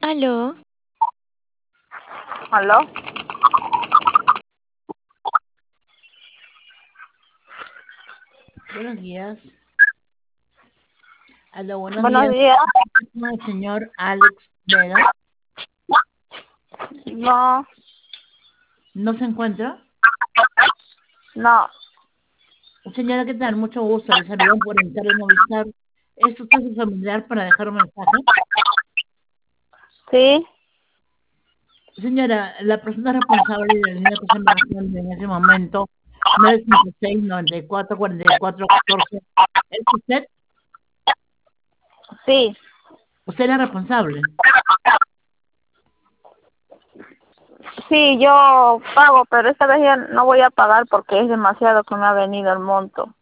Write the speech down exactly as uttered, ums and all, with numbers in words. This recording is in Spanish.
Aló, ¿Aló? Buenos días. Aló, buenos Buenos días. días. Con el señor Alex Vega. No, ¿No se encuentra? no, Señora, ¿qué tal? Mucho gusto. Le saludan por entrar en Movistar. ¿Es usted su familiar para dejar un mensaje? sí, Señora, la persona responsable de la línea que está marcando en ese momento, nueve cinco seis, noventa y cuatro, cuarenta y cuatro, catorce, ¿es usted? sí, ¿Usted es la responsable? sí, yo pago, pero esta vez ya no voy a pagar porque es demasiado que me ha venido el monto.